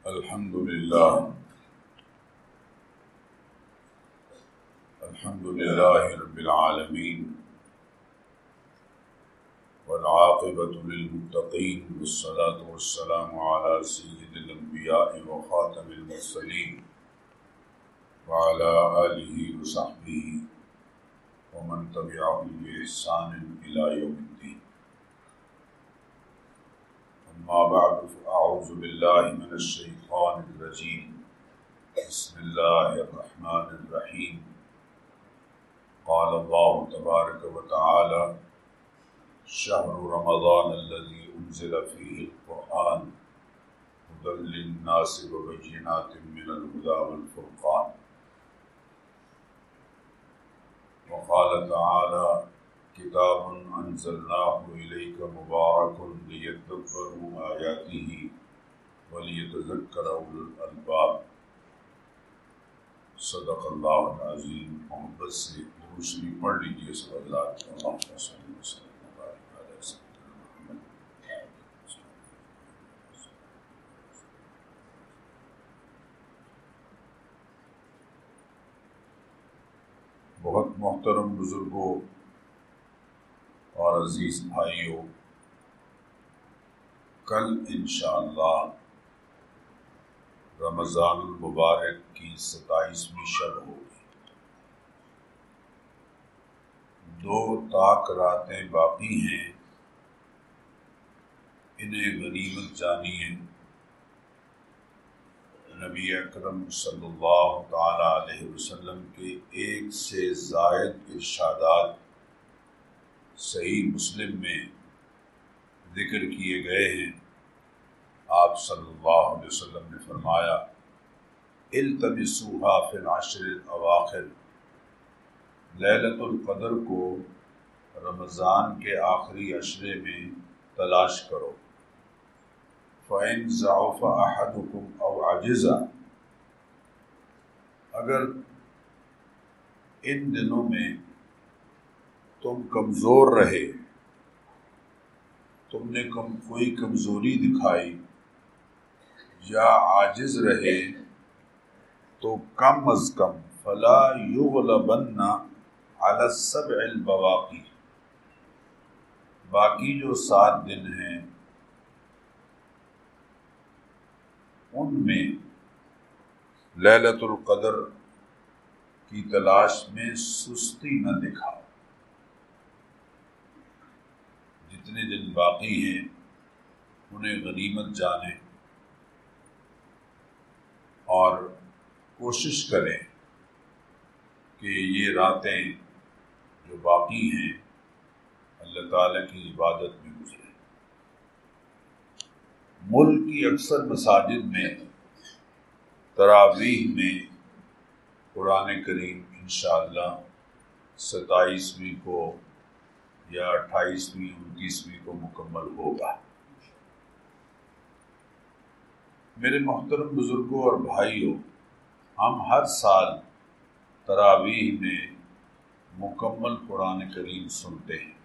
الحمد لله رب العالمين والعاقبة للمتقين والصلاة والسلام على سيد الأنبياء وخاتم المرسلين وعلى آله وصحبه ومن تبعهم بإحسان إلى يوم الدين. أما بعد فأعوذ بالله من الشيطان الرجيم. بسم الله الرحمن الرحيم. قال الله تبارك وتعالى: شهر رمضان الذي أنزل فيه القرآن هدى للناس وبينات من الهدى والفرقان. وقال تعالى: كتاب أنزلناه إليك مبارك ليدبروا آياته وليتذكر أولو الألباب. صدق اللہ العظیم. محبت سے دوسری پڑھ لیجیے صلی اللہ علیہ وسلم. بہت محترم بزرگوں اور عزیز بھائیوں، کل انشاءاللہ رمضان المبارک کی 27ویں شب ہوگی. 2 تاک راتیں باقی ہیں، انہیں غنیمت جانیے. نبی اکرم صلی اللہ تعالی علیہ وسلم کے 1 سے زائد ارشادات صحیح مسلم میں ذکر کیے گئے ہیں. آپ صلی اللہ علیہ وسلم نے فرمایا: التمسوها فی العشر الاواخر، لیلۃ القدر کو رمضان کے آخری عشرے میں تلاش کرو. فإن ضعف أحدكم أو عجز، اگر ان دنوں میں تم کمزور رہے، تم نے کوئی کمزوری دکھائی یا عاجز رہے، تو کم از کم فلا یغلبن علی السبع البواقی، باقی جو 7 دن ہیں ان میں لیلۃ القدر کی تلاش میں سستی نہ دکھاؤ. جتنے دن باقی ہیں انہیں غنیمت جانیں اور کوشش کریں کہ یہ راتیں جو باقی ہیں اللہ تعالیٰ کی عبادت میں گزریں. ملک کی اکثر مساجد میں تراویح میں قرآن کریم انشاءاللہ 27ویں کو یا 28ویں 29ویں کو مکمل ہوگا. میرے محترم بزرگوں اور بھائیوں، ہم ہر سال تراویح میں مکمل قرآن کریم سنتے ہیں.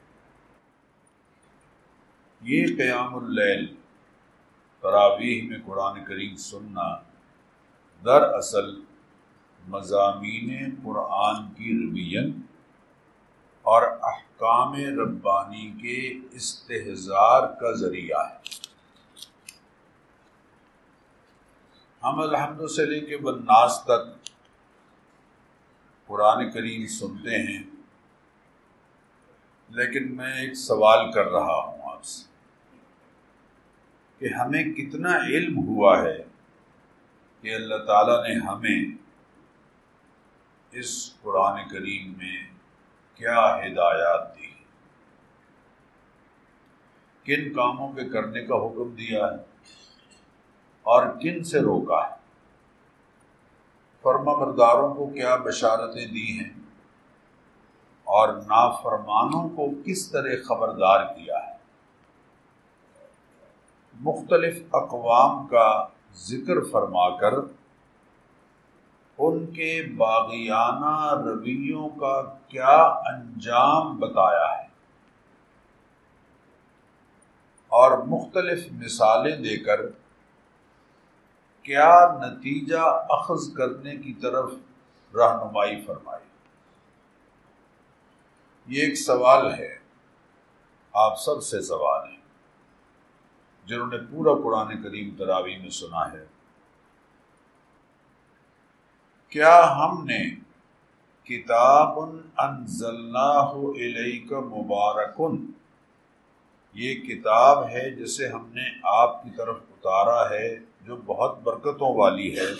یہ قیام اللیل، تراویح میں قرآن کریم سننا، دراصل مضامین قرآن کی ریویژن اور احکام ربانی کے استحضار کا ذریعہ ہے. ہم الحمد سے لے کے والناس تک قرآن کریم سنتے ہیں، لیکن میں ایک سوال کر رہا ہوں آپ سے کہ ہمیں کتنا علم ہوا ہے کہ اللہ تعالیٰ نے ہمیں اس قرآن کریم میں کیا ہدایات دی، کن کاموں کے کرنے کا حکم دیا ہے اور کن سے روکا ہے، فرما برداروں کو کیا بشارتیں دی ہیں اور نافرمانوں کو کس طرح خبردار کیا ہے. مختلف اقوام کا ذکر فرما کر ان کے باغیانہ رویوں کا کیا انجام بتایا ہے، اور مختلف مثالیں دے کر کیا نتیجہ اخذ کرنے کی طرف رہنمائی فرمائی۔ یہ ایک سوال ہے، آپ سب سے سوال ہے جنہوں نے پورا قرآن کریم تراویح میں سنا ہے۔ کیا ہم نے کتاب انزلناہ الیک مبارک، یہ کتاب ہے جسے ہم نے آپ کی طرف اتارا ہے جو بہت برکتوں والی ہے،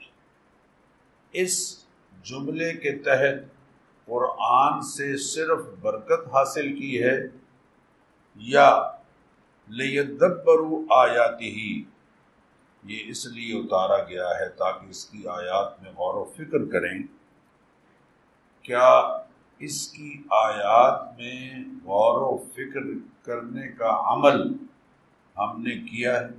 اس جملے کے تحت قرآن سے صرف برکت حاصل کی ہے یا لیدبروا آیاتہ، یہ اس لیے اتارا گیا ہے تاکہ اس کی آیات میں غور و فکر کریں۔ کیا اس کی آیات میں غور و فکر کرنے کا عمل ہم نے کیا ہے؟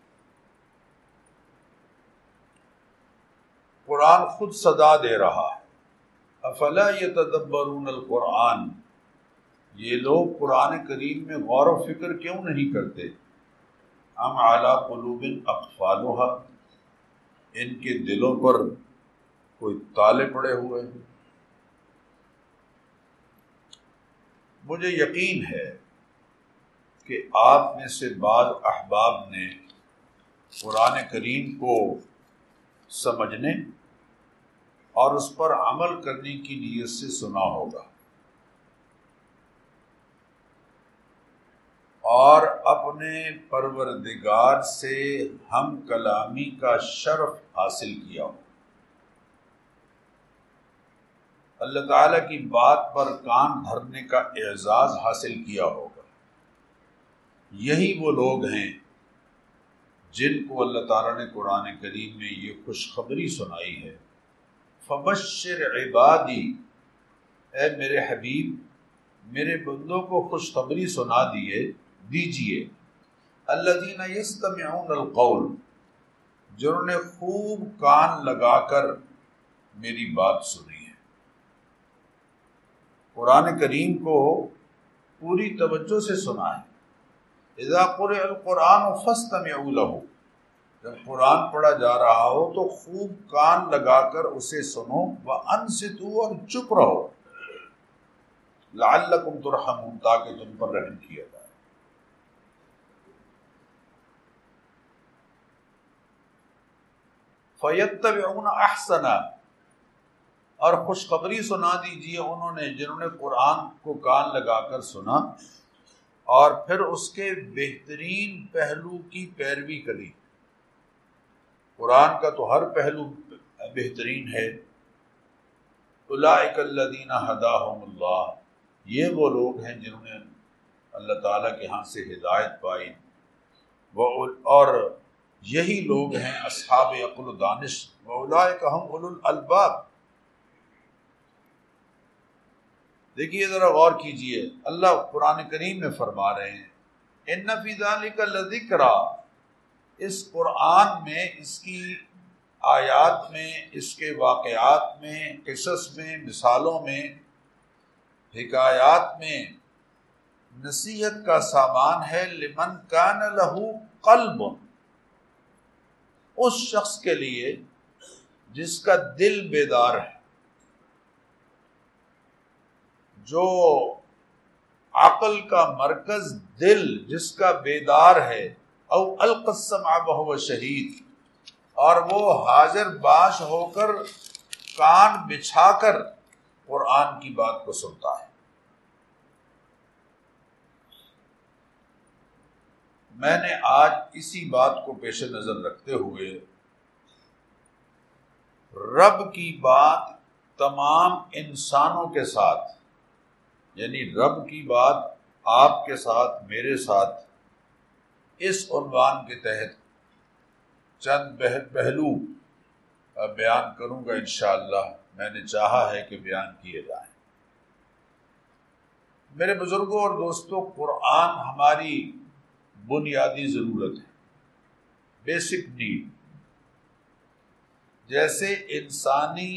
قرآن خود صدا دے رہا ہے، افلا یتدبرون القرآن، یہ لوگ قرآن کریم میں غور و فکر کیوں نہیں کرتے؟ ام علی قلوب اقفالها، ان کے دلوں پر کوئی تالے پڑے ہوئے ہیں۔ مجھے یقین ہے کہ آپ میں سے بعض احباب نے قرآن کریم کو سمجھنے اور اس پر عمل کرنے کی نیت سے سنا ہوگا، اور اپنے پروردگار سے ہم کلامی کا شرف حاصل کیا ہو، اللہ تعالیٰ کی بات پر کان دھرنے کا اعزاز حاصل کیا ہوگا۔ یہی وہ لوگ ہیں جن کو اللہ تعالیٰ نے قرآن کریم میں یہ خوشخبری سنائی ہے، فبشر عبادی، اے میرے حبیب میرے بندوں کو خوشخبری سنا دیجئے، الذین یستمعون القول، جنہوں نے خوب کان لگا کر میری بات سنی ہے۔ قرآن کریم کو پوری توجہ سے سنا ہے۔ اذا قرئ القرآن فاستمعوا لہ، جب قرآن پڑھا جا رہا ہو تو خوب کان لگا کر اسے سنو، وانصتوا، اور چپ رہو، لعلکم ترحمون، تاکہ تم پر رحم کیا جائے۔ فیتبعون احسنا، اور خوشخبری سنا دیجیے انہوں نے جنہوں نے قرآن کو کان لگا کر سنا اور پھر اس کے بہترین پہلو کی پیروی کری۔ قرآن کا تو ہر پہلو بہترین ہے۔ اولئک الذین ھداھم اللہ، یہ وہ لوگ ہیں جنہوں نے اللہ تعالیٰ کے ہاں سے ہدایت پائی، اور یہی لوگ ہیں اصحاب عقل و دانش، واولئک ھم اولو الالباب۔ دیکھیے ذرا غور کیجئے، اللہ قرآن کریم میں فرما رہے ہیں ان فی ذلک لذکریٰ، اس قرآن میں، اس کی آیات میں، اس کے واقعات میں، قصص میں، مثالوں میں، حکایات میں نصیحت کا سامان ہے، لمن کان لہ قلب، اس شخص کے لیے جس کا دل بیدار ہے، جو عقل کا مرکز دل جس کا بیدار ہے، او القی السمع وہو شہید، اور وہ حاضر باش ہو کر کان بچھا کر قرآن کی بات کو سنتا ہے۔ میں نے آج اسی بات کو پیش نظر رکھتے ہوئے رب کی بات تمام انسانوں کے ساتھ، یعنی رب کی بات آپ کے ساتھ، میرے ساتھ، اس عنوان کے تحت چند پہلو بیان کروں گا انشاءاللہ۔ میں نے چاہا ہے کہ بیان کیے جائیں۔ میرے بزرگوں اور دوستوں، قرآن ہماری بنیادی ضرورت ہے، بیسک نیڈ۔ جیسے انسانی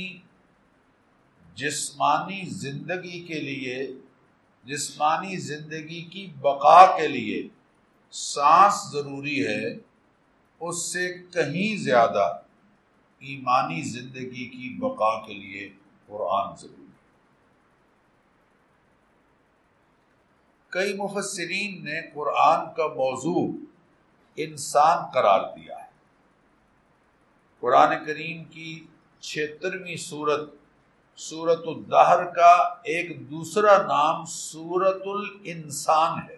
جسمانی زندگی کے لیے، جسمانی زندگی کی بقا کے لیے سانس ضروری ہے، اس سے کہیں زیادہ ایمانی زندگی کی بقا کے لیے قرآن ضروری ہے۔ کئی مفسرین نے قرآن کا موضوع انسان قرار دیا ہے۔ قرآن کریم کی 76ویں سورت سورۃ الدہر کا ایک دوسرا نام سورۃ الانسان ہے۔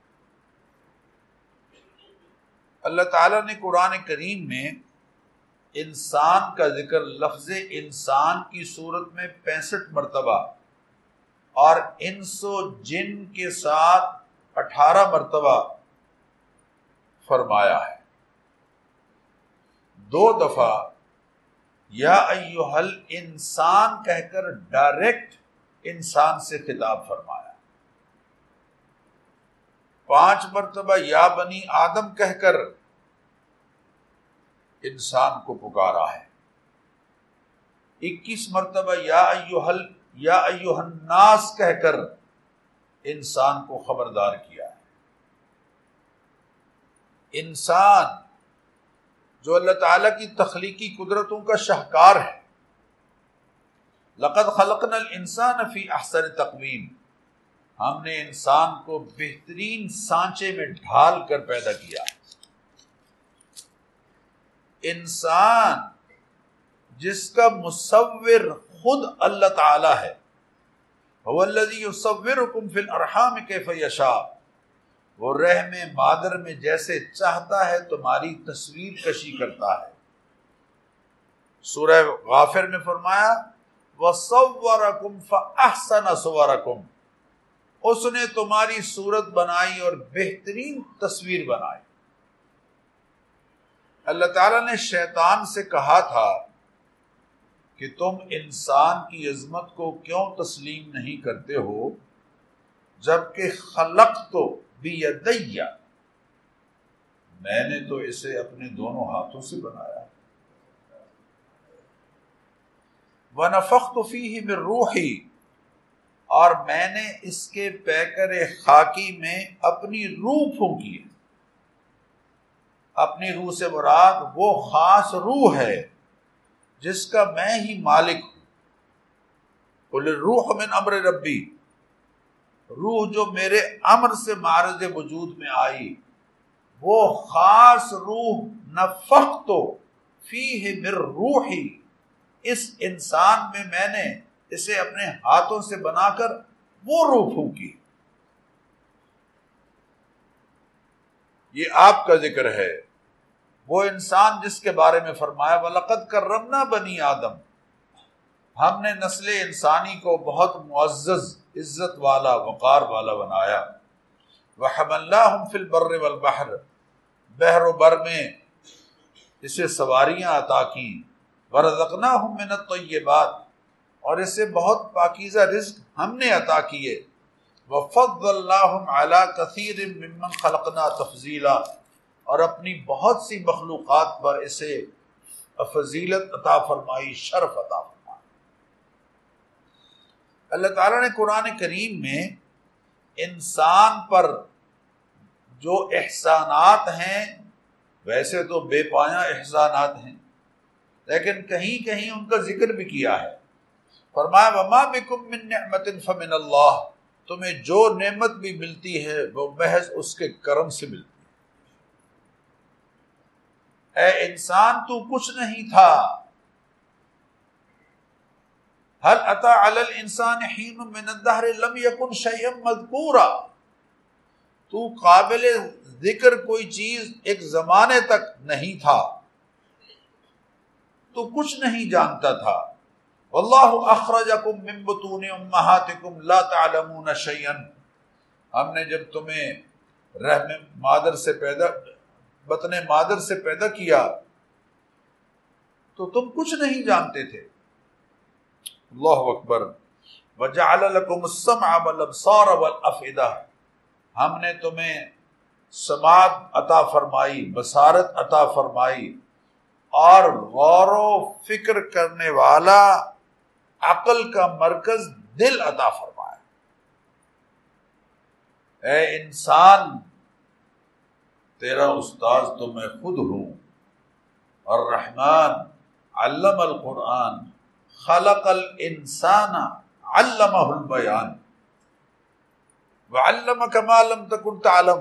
اللہ تعالیٰ نے قرآن کریم میں انسان کا ذکر لفظ انسان کی صورت میں 65 مرتبہ اور انس و جن کے ساتھ 18 مرتبہ فرمایا ہے۔ 2 دفعہ یا ایھا الانسان کہہ کر ڈائریکٹ انسان سے خطاب فرمایا، 5 مرتبہ یا بنی آدم کہہ کر انسان کو پکارا ہے، 21 مرتبہ یا ایھا الناس کہہ کر انسان کو خبردار کیا ہے۔ انسان جو اللہ تعالیٰ کی تخلیقی قدرتوں کا شاہکار ہے، لقد خلقنا الانسان فی احسن تقویم، ہم نے انسان کو بہترین سانچے میں ڈھال کر پیدا کیا ہے۔ انسان جس کا مصور خود اللہ تعالی ہے، هو الذی یصورکم فی الارحام کیف یشاء، وہ رحم مادر میں جیسے چاہتا ہے تمہاری تصویر کشی کرتا ہے۔ سورہ غافر میں فرمایا وَصَوَّرَكُمْ فَأَحْسَنَ صُوَرَكُمْ، اس نے تمہاری صورت بنائی اور بہترین تصویر بنائی۔ اللہ تعالیٰ نے شیطان سے کہا تھا کہ تم انسان کی عظمت کو کیوں تسلیم نہیں کرتے ہو جبکہ خلقت بیدی، میں نے تو اسے اپنے دونوں ہاتھوں سے بنایا، وَنَفَخْتُ فِيهِ مِن رُوحِي، اور میں نے اس کے پیکر خاکی میں اپنی روح پھونکی ہے۔ اپنی روح سے مراد وہ خاص روح ہے جس کا میں ہی مالک ہوں۔ قُلِ الرُّوحُ مِنْ أَمْرِ رَبِّي، روح جو میرے امر سے معرض وجود میں آئی، وہ خاص روح نفخت فیہ من روحی، اس انسان میں نے اسے اپنے ہاتھوں سے بنا کر وہ روح پھونکی۔ یہ آپ کا ذکر ہے، وہ انسان جس کے بارے میں فرمایا وَلَقَدْ كَرَّمْنَا بَنِي آدم، ہم نے نسل انسانی کو بہت معزز، عزت والا، وقار والا بنایا۔ وَحَمَلْنَاهُمْ فِي الْبَرِّ وَالْبَحْرِ، بحر و بر میں اسے سواریاں عطا کی۔ وَرَزَقْنَاهُمْ مِنَ الطَّيِّبَاتِ، اور اسے بہت پاکیزہ رزق ہم نے عطا کیے۔ وَفَضَّلْنَاهُمْ عَلَى كَثِيرٍ مِّمَّنْ خَلَقْنَا تَفْضِيلًا، اور اپنی بہت سی مخلوقات پر اسے فضیلت عطا فرمائی، شرف عطا فرمائی۔ اللہ تعالیٰ نے قرآن کریم میں انسان پر جو احسانات ہیں، ویسے تو بے پایاں احسانات ہیں، لیکن کہیں کہیں ان کا ذکر بھی کیا ہے۔ فرمایا وَمَا بِكُم مِّن نِعْمَةٍ فَمِنَ اللَّهِ، تمہیں جو نعمت بھی ملتی ہے وہ محض اس کے کرم سے ملتی ہے۔ اے انسان تو کچھ نہیں تھا، هل أتى على الإنسان حين من الدهر لم يكن شيئا مذكورا، تو قابل ذکر کوئی چیز ایک زمانے تک نہیں تھا، تو کچھ نہیں جانتا تھا۔ واللہ اخرجکم من بطون امہاتکم لا تعلمون شیئا، ہم نے جب تمہیں رحم مادر سے بطن مادر سے پیدا کیا تو تم کچھ نہیں جانتے تھے۔ اللہ اکبر۔ وجعل لکم السمع والابصار والافئدہ، ہم نے تمہیں سماعت عطا فرمائی، بصارت عطا فرمائی، اور غور و فکر کرنے والا عقل کا مرکز دل عطا فرمایا۔ اے انسان، تیرا استاذ تو میں خود ہوں، الرحمن علم القرآن خلق الانسان علمہ البیان وعلمک ما لم تکن تعلم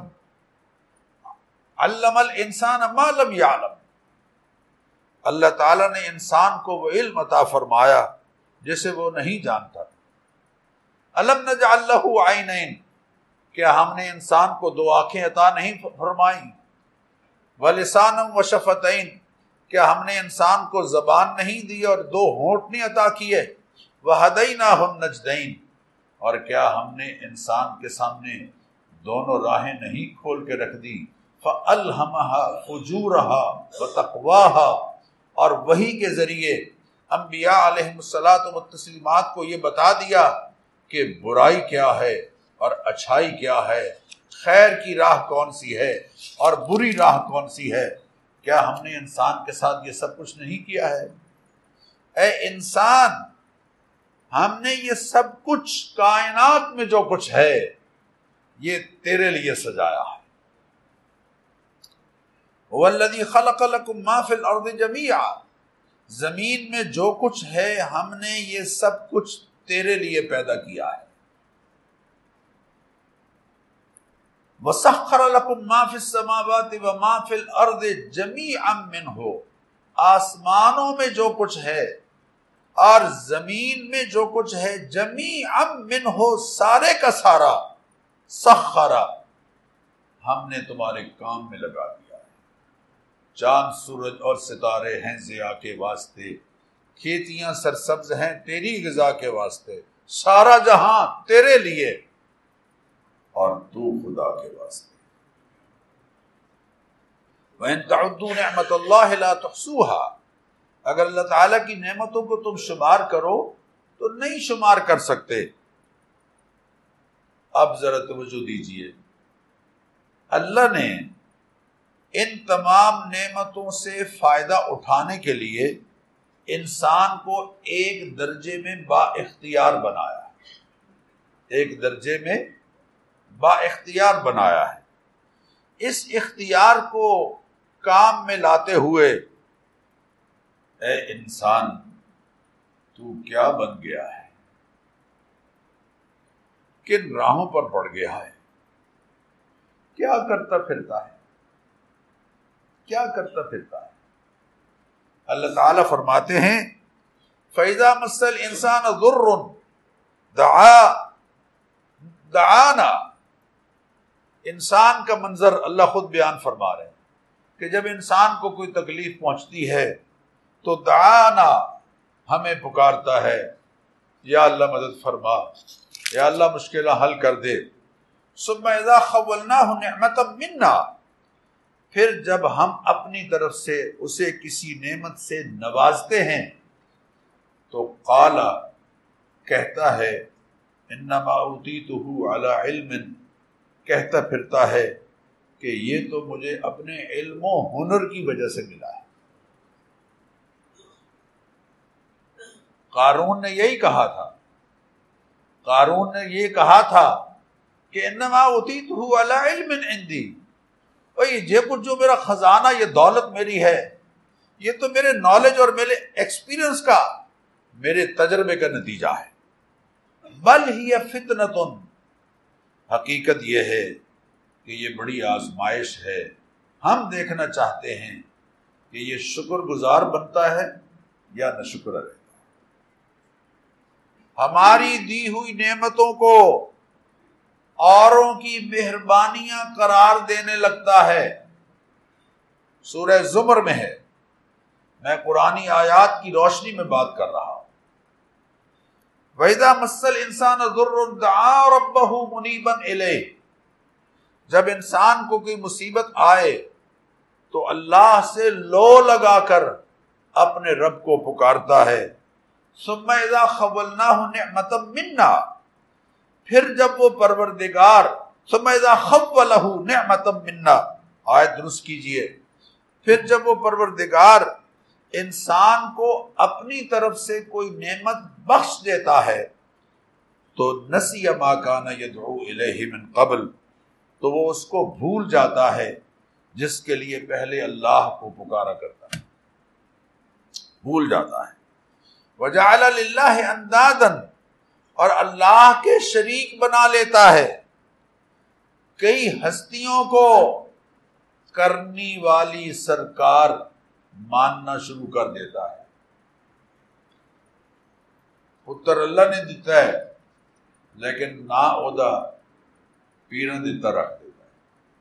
علم الانسان ما لم یعلم. اللہ تعالیٰ نے انسان کو وہ علم عطا فرمایا جسے وہ نہیں جانتا. الم نجعل لہ عینین، کیا ہم نے انسان کو دو آنکھیں عطا نہیں فرمائیں؟ ولسانا وشفتین، کیا ہم نے انسان کو زبان نہیں دی اور دو ہونٹ نہیں عطا کیے؟ وہدیناہ النجدین، اور کیا ہم نے انسان کے سامنے دونوں راہیں نہیں کھول کے رکھ دی؟ فَأَلْهَمَهَا فُجُورَهَا وَتَقْوَاهَا، اور وحی کے ذریعے انبیاء علیہم الصلاۃ والتسلیمات کو یہ بتا دیا کہ برائی کیا ہے اور اچھائی کیا ہے، خیر کی راہ کون سی ہے اور بری راہ کون سی ہے. کیا ہم نے انسان کے ساتھ یہ سب کچھ نہیں کیا ہے؟ اے انسان، ہم نے یہ سب کچھ کائنات میں جو کچھ ہے یہ تیرے لیے سجایا ہے. وَالَّذِي خَلَقَ لَكُم مَّا فِي الْأَرْضِ جَمِيعًا، زمین میں جو کچھ ہے ہم نے یہ سب کچھ تیرے لیے پیدا کیا ہے. وَسَخَّرَ لَكُم مَّا فِي السَّمَاوَاتِ وَمَا فِي الْأَرْضِ جَمِيعًا مِّنْهُ، آسمانوں میں جو کچھ ہے اور زمین میں جو کچھ ہے، جمیعا منہ، سارے کا سارا، سخرا، ہم نے تمہارے کام میں لگا دیا ہے. چاند سورج اور ستارے ہیں ضیاء کے واسطے، کھیتیاں سرسبز ہیں تیری غذا کے واسطے، سارا جہاں تیرے لیے اور تو خدا کے واسطے. وَإِن تَعُدُّوا نِعْمَةَ اللَّهِ لَا تُحْصُوهَا، اگر اللہ تعالیٰ کی نعمتوں کو تم شمار کرو تو نہیں شمار کر سکتے. اب ذرا توجہ دیجئے، اللہ نے ان تمام نعمتوں سے فائدہ اٹھانے کے لیے انسان کو ایک درجے میں با اختیار بنایا ہے، ایک درجے میں با اختیار بنایا ہے. اس اختیار کو کام میں لاتے ہوئے اے انسان تو کیا بن گیا ہے، کن راہوں پر پڑ گیا ہے، کیا کرتا پھرتا ہے، کیا کرتا پھرتا ہے. اللہ تعالیٰ فرماتے ہیں فَإِذَا مَسَّ الْإِنسَانَ ضُرٌّ دعانا، انسان کا منظر اللہ خود بیان فرما رہے ہیں کہ جب انسان کو کوئی تکلیف پہنچتی ہے تو دعانا، ہمیں پکارتا ہے، یا اللہ مدد فرما، یا اللہ مشکلہ حل کر دے. ثم اذا خولناہ نعمتا منا، پھر جب ہم اپنی طرف سے اسے کسی نعمت سے نوازتے ہیں تو قال، کہتا ہے، انما اوتیتہ علی علم، کہتا پھرتا ہے کہ یہ تو مجھے اپنے علم و ہنر کی وجہ سے ملا ہے. قارون نے یہی کہا تھا، قارون نے یہ کہا تھا کہ انما اوتیتہ علی علم عندی، یہ کچھ جو میرا خزانہ، یہ دولت میری ہے، یہ تو میرے نالج اور میرے ایکسپیرینس کا، میرے تجربے کا نتیجہ ہے. بل ہی فتنۃ، حقیقت یہ ہے کہ یہ بڑی آزمائش ہے. ہم دیکھنا چاہتے ہیں کہ یہ شکر گزار بنتا ہے یا نہ شکر رہتا ہے. ہماری دی ہوئی نعمتوں کو اوروں کی مہربانیاں قرار دینے لگتا ہے. سورہ زمر میں ہے، میں قرآنی آیات کی روشنی میں بات کر رہا ہوں. وَإِذَا مَسَّ الْإِنسَانَ ضُرٌّ دَعَا رَبَّهُ مُنِيبًا إِلَيْهِ، جب انسان کو کوئی مصیبت آئے تو اللہ سے لو لگا کر اپنے رب کو پکارتا ہے. ثم اذا خولناہ نعمتا منا، پھر جب وہ پروردگار، ثم اذا خولہ نعمتا منا، آیت درست کیجئے، پھر جب وہ پروردگار انسان کو اپنی طرف سے کوئی نعمت بخش دیتا ہے تو نسی ما کان یدعو الیہ من قبل، تو وہ اس کو بھول جاتا ہے جس کے لیے پہلے اللہ کو پکارا کرتا ہے. بھول جاتا ہے۔ وجعل للہ اندادا، اور اللہ کے شریک بنا لیتا ہے، کئی ہستیوں کو کرنی والی سرکار ماننا شروع کر دیتا ہے۔ پتر اللہ نے دیتا ہے لیکن نا اودا پیراں دیتا رکھ دیتا ہے،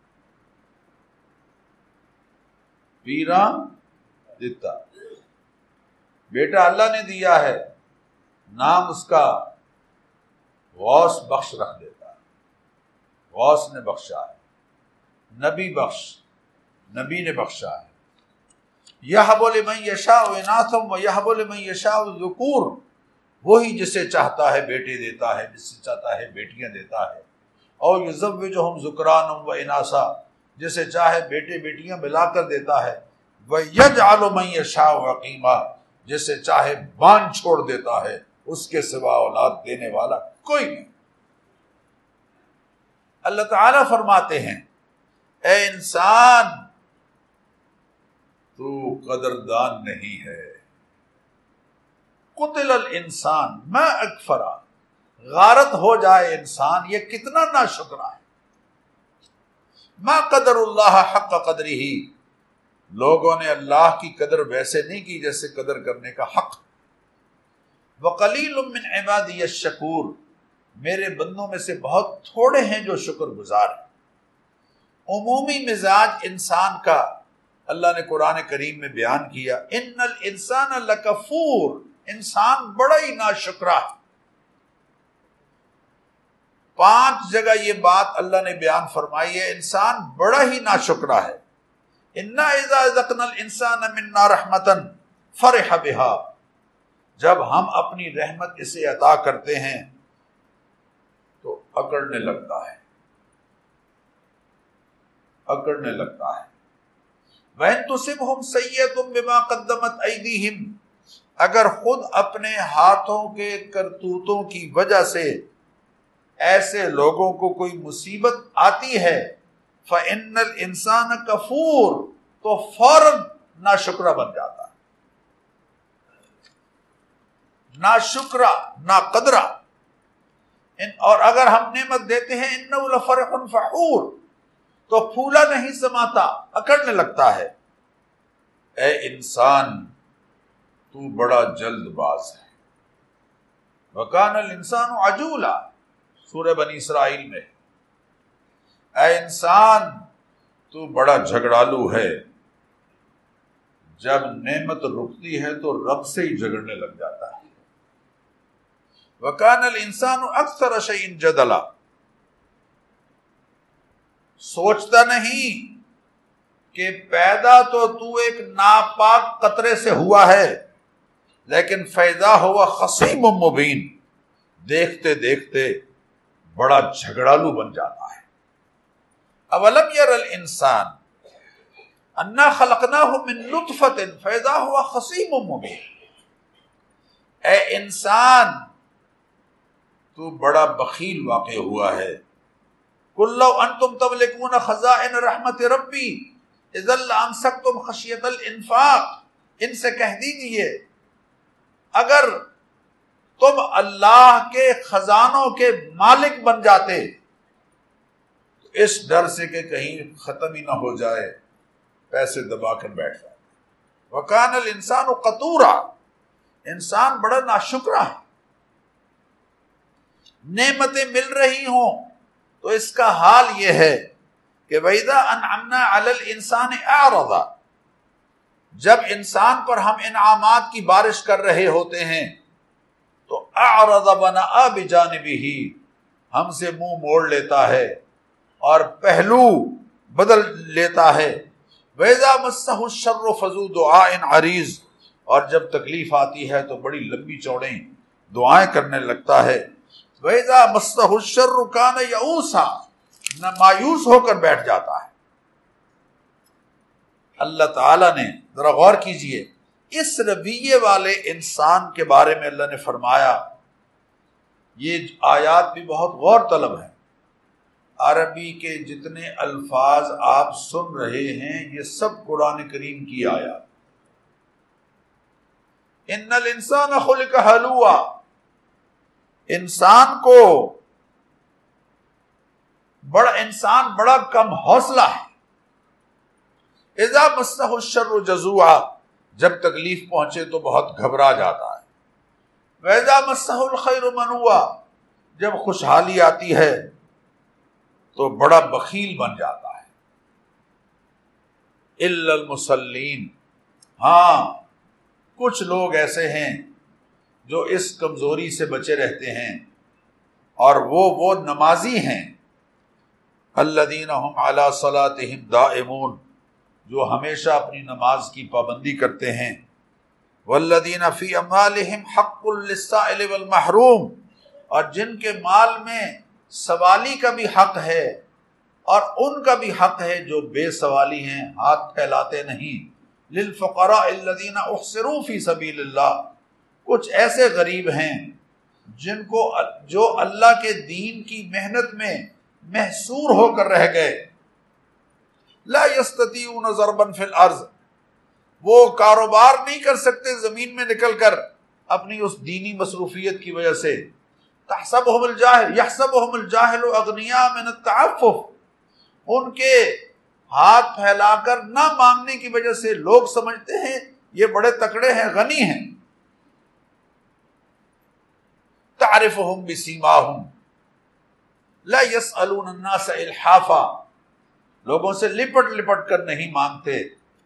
پیراں دیتا۔ بیٹا اللہ نے دیا ہے، نام اس کا غوث بخش رکھ دیتا ہے، غوث نے بخشا ہے، نبی بخش، نبی نے بخشا ہے۔ یہب لمن یشاء اناثا ویہب لمن یشاء الذکور، وہی جسے چاہتا ہے بیٹے دیتا ہے، جسے چاہتا ہے بیٹیاں دیتا ہے۔ اور یزوجہم ذکرانا و اناثا، جسے چاہے بیٹے بیٹیاں ملا کر دیتا ہے۔ ویجعل من یشاء عقیما، جسے چاہے باندھ چھوڑ دیتا ہے، اس کے سوا اولاد دینے والا کوئی نہیں۔ اللہ تعالیٰ فرماتے ہیں اے انسان تو قدردان نہیں ہے۔ قتل الانسان ما اکفرا، غارت ہو جائے انسان، یہ کتنا ناشکرا ہے۔ ما قدر اللہ حق قدرہ، لوگوں نے اللہ کی قدر ویسے نہیں کی جیسے قدر کرنے کا حق۔ وقلیل من عبادی الشکور، میرے بندوں میں سے بہت تھوڑے ہیں جو شکر گزار ہیں۔ عمومی مزاج انسان کا اللہ نے قرآن کریم میں بیان کیا، ان الانسان لکفور، انسان بڑا ہی ناشکرا ہے۔ 5 جگہ یہ بات اللہ نے بیان فرمائی ہے، انسان بڑا ہی ناشکرا ہے۔ انا اذا اذقنا الانسان منا رحمتا فرح بها، جب ہم اپنی رحمت اسے عطا کرتے ہیں تو اکڑنے لگتا ہے، اکڑنے لگتا ہے۔ وَإِن تُصِبْهُمْ سَيِّئَةٌ بِمَا قَدَّمَتْ أَيْدِيهِمْ، اگر خود اپنے ہاتھوں کے کرتوتوں کی وجہ سے ایسے لوگوں کو کوئی مصیبت آتی ہے، فَإِنَّ الْإِنسَانَ كَفُورٌ، تو فوراً ناشکرا بن جاتا ہے، ناشکرا، ناقدرا۔ اور اگر ہم نعمت دیتے ہیں اِنَّهُ لَفَرِحٌ فَخُورٌ، تو پھولا نہیں سماتا، اکڑنے لگتا ہے۔ اے انسان تو بڑا جلد باز ہے۔ وَكَانَ الْإِنسَانُ عَجُولًا، سورہ بنی اسرائیل میں، اے انسان تو بڑا جھگڑالو ہے، جب نعمت رکتی ہے تو رب سے ہی جھگڑنے لگ جاتا ہے۔ وَكَانَ الْإِنسَانُ أَكْثَرَ شَيْءٍ جَدَلًا، سوچتا نہیں کہ پیدا تو ایک ناپاک قطرے سے ہوا ہے، لیکن فیضا ہوا خصیم مبین، دیکھتے دیکھتے بڑا جھگڑالو بن جاتا ہے۔ اولم یر الانسان انا خلقناہ من نطفۃ فیضا ہوا خصیم مبین، اے انسان تو بڑا بخیل واقع ہوا ہے۔ قل لو انتم تملکون خزائن رحمت ربی اذا لامسکتم خشیۃ الانفاق، ان سے کہہ دیجئے اگر تم اللہ کے خزانوں کے مالک بن جاتے تو اس ڈر سے کہ کہیں ختم ہی نہ ہو جائے پیسے دبا کر بیٹھ جاتے۔ وکان الانسان قتورا، انسان بڑا ناشکرا ہے۔ نعمتیں مل رہی ہوں تو اس کا حال یہ ہے کہ وَإِذَا أَنْعَمْنَا عَلَى الْإِنسَانِ أَعْرَضَ، جب انسان پر ہم انعامات کی بارش کر رہے ہوتے ہیں تو أَعْرَضَ وَنَأَى بِجَانِبِهِ، ہم سے منہ موڑ لیتا ہے اور پہلو بدل لیتا ہے۔ وَإِذَا مَسَّهُ الشَّرُّ فَذُو دُعَاءٍ عَرِيضٍ، اور جب تکلیف آتی ہے تو بڑی لمبی چوڑیں دعائیں کرنے لگتا ہے۔ وَإِذَا مَسَّهُ الشَّرُّ كَانَ يَئُوسًا، نہ مایوس ہو کر بیٹھ جاتا ہے۔ اللہ تعالیٰ نے، ذرا غور کیجئے، اس رویے والے انسان کے بارے میں اللہ نے فرمایا، یہ آیات بھی بہت غور طلب ہیں۔ عربی کے جتنے الفاظ آپ سن رہے ہیں یہ سب قرآن کریم کی آیات، ان الانسان خلق ہلوعا، انسان بڑا کم حوصلہ ہے، اذا مسہ الشر جزوعا، جب تکلیف پہنچے تو بہت گھبرا جاتا ہے، واذا مسہ الخیر منوعا، جب خوشحالی آتی ہے تو بڑا بخیل بن جاتا ہے، الا المصلین، ہاں کچھ لوگ ایسے ہیں جو اس کمزوری سے بچے رہتے ہیں، اور وہ نمازی ہیں، الذین هم علی صلاتهم دائمون، جو ہمیشہ اپنی نماز کی پابندی کرتے ہیں، والذین فی اموالہم حق للسائل والمحروم، اور جن کے مال میں سوالی کا بھی حق ہے اور ان کا بھی حق ہے جو بے سوالی ہیں، ہاتھ پھیلاتے نہیں، للفقراء الذین احصروا فی سبیل اللہ، کچھ ایسے غریب ہیں جو اللہ کے دین کی محنت میں محصور ہو کر رہ گئے، لا یستطیعون ضربا فی الارض، وہ کاروبار نہیں کر سکتے زمین میں نکل کر اپنی اس دینی مصروفیت کی وجہ سے، یحسبهم الجاہل اغنیاء من التعفف، ان کے ہاتھ پھیلا کر نہ مانگنے کی وجہ سے لوگ سمجھتے ہیں یہ بڑے تکڑے ہیں، غنی ہیں، تعرفهم بسیماہم لا يسألون الناس الحافا، لوگوں سے لپٹ کر نہیں مانگتے،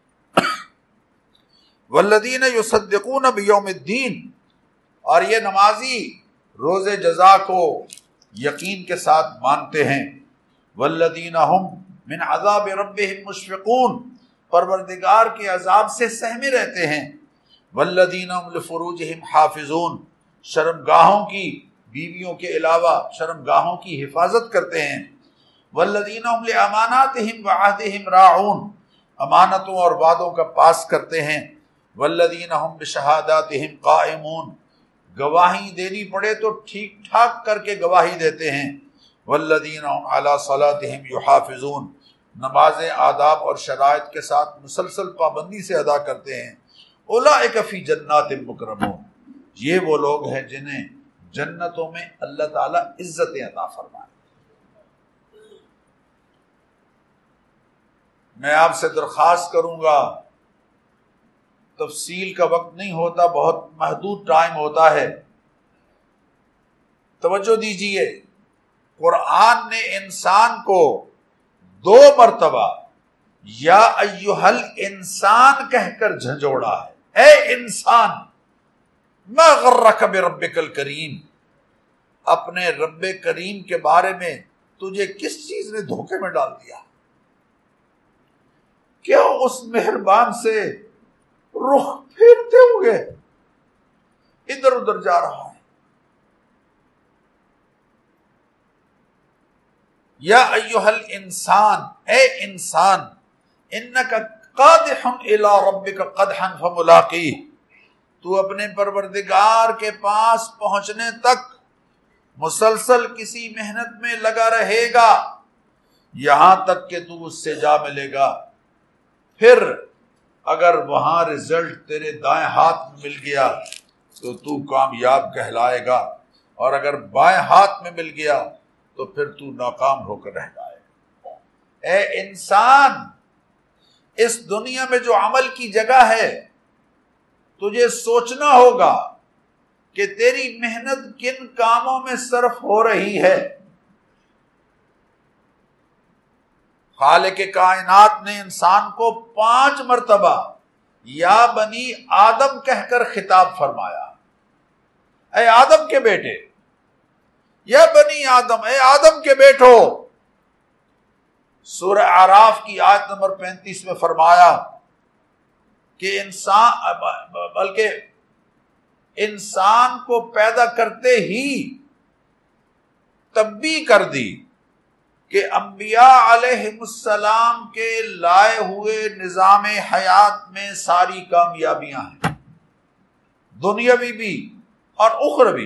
والذین یصدقون بیوم الدین، اور یہ نمازی روز جزا کو یقین کے ساتھ مانتے ہیں، والذین هم من عذاب ربهم مشفقون، پروردگار کے عذاب سے سہمے رہتے ہیں، والذین هم لفروجهم حافظون، شرمگاہوں کی بیویوں کے علاوہ شرمگاہوں کی حفاظت کرتے ہیں، والذین هم لاماناتهم وعهدهم راعون، امانتوں اور وعدوں کا پاس کرتے ہیں، والذین هم بشہاداتهم قائمون، گواہی دینی پڑے تو ٹھیک ٹھاک کر کے گواہی دیتے ہیں، والذین هم علی صلاتهم یحافظون، نمازیں آداب اور شرائط کے ساتھ مسلسل پابندی سے ادا کرتے ہیں، اولئک فی جنات مکرمون، یہ وہ لوگ ہیں جنہیں جنتوں میں اللہ تعالیٰ عزتیں عطا فرمائے۔ میں آپ سے درخواست کروں گا، تفصیل کا وقت نہیں ہوتا، بہت محدود ٹائم ہوتا ہے، توجہ دیجئے، قرآن نے انسان کو 2 مرتبہ یا ایھا الانسان کہہ کر جھنجھوڑا ہے، اے انسان، ما غرک بربک الکریم، اپنے رب کریم کے بارے میں تجھے کس چیز نے دھوکے میں ڈال دیا؟ کیا اس مہربان سے رخ پھیرتے ہوئے ادھر ادھر جا رہا ہے؟ یا ایھا الانسان، اے انسان، انک قادح الی ربک قدحا فملاقیہ، تو اپنے پروردگار کے پاس پہنچنے تک مسلسل کسی محنت میں لگا رہے گا، یہاں تک کہ تو اس سے جا ملے گا، پھر اگر وہاں رزلٹ تیرے دائیں ہاتھ میں مل گیا تو کامیاب کہلائے گا، اور اگر بائیں ہاتھ میں مل گیا تو پھر تو ناکام ہو کر رہ جائے گا۔ اے انسان، اس دنیا میں جو عمل کی جگہ ہے، تجھے سوچنا ہوگا کہ تیری محنت کن کاموں میں صرف ہو رہی ہے۔ خالق کائنات نے انسان کو 5 مرتبہ یا بنی آدم کہہ کر خطاب فرمایا، اے آدم کے بیٹے، یا بنی آدم، اے آدم کے بیٹو۔ سورہ اعراف کی آیت نمبر 35 میں فرمایا کہ انسان کو پیدا کرتے ہی تنبیہ کر دی کہ انبیاء علیہم السلام کے لائے ہوئے نظام حیات میں ساری کامیابیاں ہیں، دنیاوی بھی اور اخروی۔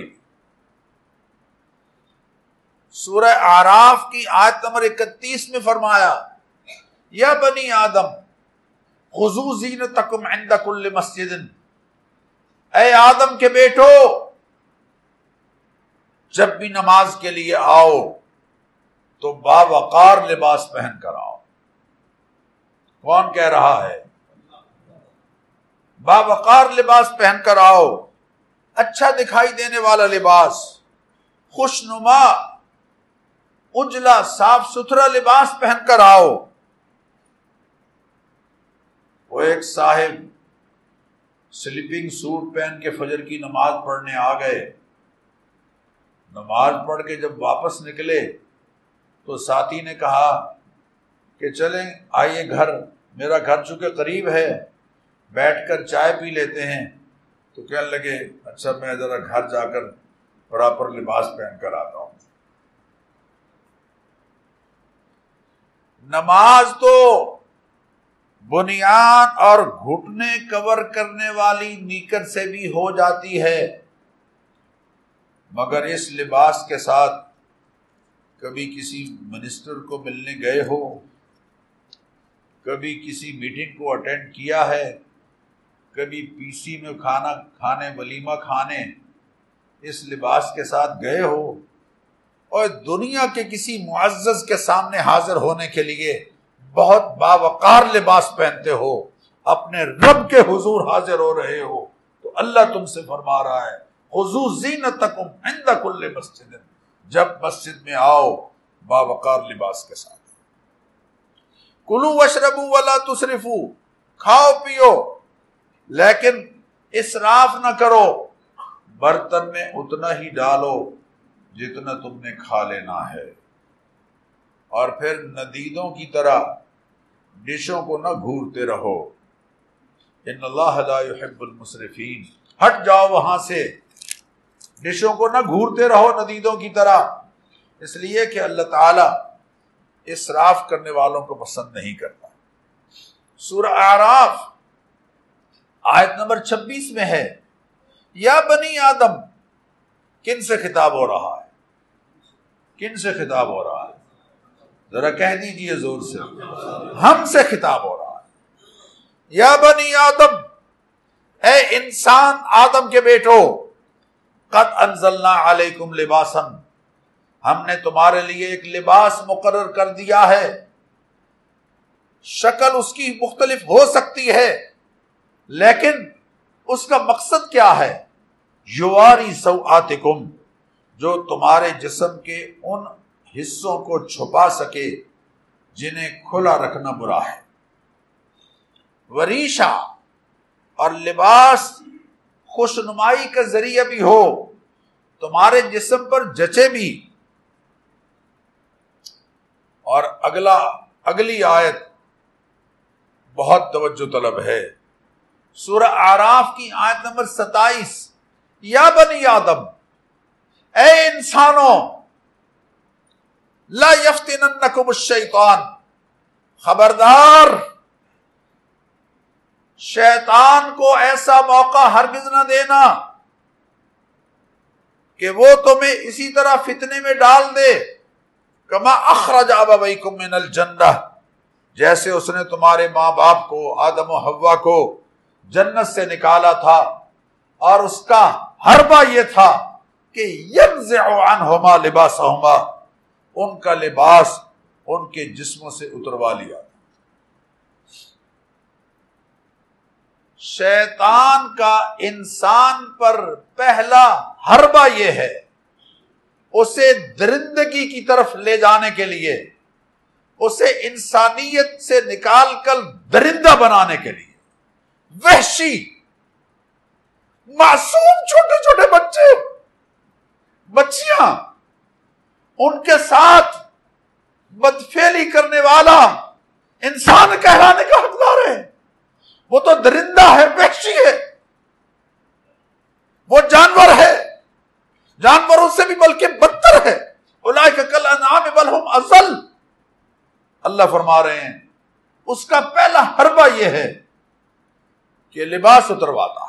سورہ اعراف کی آیت نمبر 31 میں فرمایا، یا بنی آدم خذوا زینتکم عند کل مسجد، اے آدم کے بیٹو، جب بھی نماز کے لیے آؤ تو باوقار لباس پہن کر آؤ۔ کون کہہ رہا ہے؟ باوقار لباس پہن کر آؤ، اچھا دکھائی دینے والا لباس، خوشنما، اجلا، صاف ستھرا لباس پہن کر آؤ۔ وہ ایک صاحب سلیپنگ سوٹ پہن کے فجر کی نماز پڑھنے آ گئے، نماز پڑھ کے جب واپس نکلے تو ساتھی نے کہا کہ چلیں آئیے گھر، میرا گھر چونکہ قریب ہے، بیٹھ کر چائے پی لیتے ہیں۔ تو کہنے لگے اچھا میں ذرا گھر جا کر پراپر لباس پہن کر آتا ہوں۔ نماز تو بنیان اور گھٹنے کور کرنے والی نیکر سے بھی ہو جاتی ہے، مگر اس لباس کے ساتھ کبھی کسی منسٹر کو ملنے گئے ہو، کبھی کسی میٹنگ کو اٹینڈ کیا ہے، کبھی پی سی میں کھانا کھانے، ولیمہ کھانے اس لباس کے ساتھ گئے ہو، اور دنیا کے کسی معزز کے سامنے حاضر ہونے کے لیے بہت باوقار لباس پہنتے ہو، اپنے رب کے حضور حاضر ہو رہے ہو، تو اللہ تم سے فرما رہا ہے خذوا زینتکم عند کل مسجد، جب مسجد میں آؤ باوقار لباس کے ساتھ۔ کلوا واشربوا ولا تسرفوا، کھاؤ پیو لیکن اسراف نہ کرو، برتن میں اتنا ہی ڈالو جتنا تم نے کھا لینا ہے، اور پھر ندیدوں کی طرح ڈشوں کو نہ گھورتے رہو، ان اللہ لا يحب المسرفین، ہٹ جاؤ وہاں سے، ڈشوں کو نہ گھورتے رہو ندیدوں کی طرح، اس لیے کہ اللہ تعالی اسراف کرنے والوں کو پسند نہیں کرتا۔ سورہ اعراف آیت نمبر 26 میں ہے، یا بنی آدم، کن سے خطاب ہو رہا ہے؟ کن سے خطاب ہو رہا ہے؟ ذرا کہہ دیجئے زور سے، ہم سے خطاب ہو رہا ہے۔ یا بنی آدم، اے انسان آدم کے بیٹو، قد انزلنا علیکم لباسا، ہم نے تمہارے لیے ایک لباس مقرر کر دیا ہے، شکل اس کی مختلف ہو سکتی ہے لیکن اس کا مقصد کیا ہے؟ یواری سوآتکم، جو تمہارے جسم کے ان حصوں کو چھپا سکے جنہیں کھلا رکھنا برا ہے۔ وریشا، اور لباس خوشنمائی کا ذریعہ بھی ہو، تمہارے جسم پر جچے بھی۔ اور اگلی آیت بہت توجہ طلب ہے، سورہ اعراف کی آیت نمبر 27، یا بنی آدم، اے انسانوں، لا یفتننکم الشیطان، خبردار شیطان کو ایسا موقع ہرگز نہ دینا کہ وہ تمہیں اسی طرح فتنے میں ڈال دے، کما اخرج ابویکم من الجنہ، جیسے اس نے تمہارے ماں باپ کو، آدم و حوا کو جنت سے نکالا تھا، اور اس کا حربہ یہ تھا کہ ینزع عنہما لباسہما، ان کا لباس ان کے جسموں سے اتروا لیا۔ شیطان کا انسان پر پہلا حربہ یہ ہے، اسے درندگی کی طرف لے جانے کے لیے، اسے انسانیت سے نکال کر درندہ بنانے کے لیے۔ وحشی، معصوم چھوٹے چھوٹے بچے، بچیاں، ان کے ساتھ بدفعلی کرنے والا انسان کہلانے کا حقدار ہے؟ وہ تو درندہ ہے، وحشی ہے، وہ جانور ہے، جانوروں سے بھی بلکہ بدتر ہے۔ اولئک کالانعام بل ہم اضل، اللہ فرما رہے ہیں اس کا پہلا حربہ یہ ہے کہ لباس اترواتا ہے۔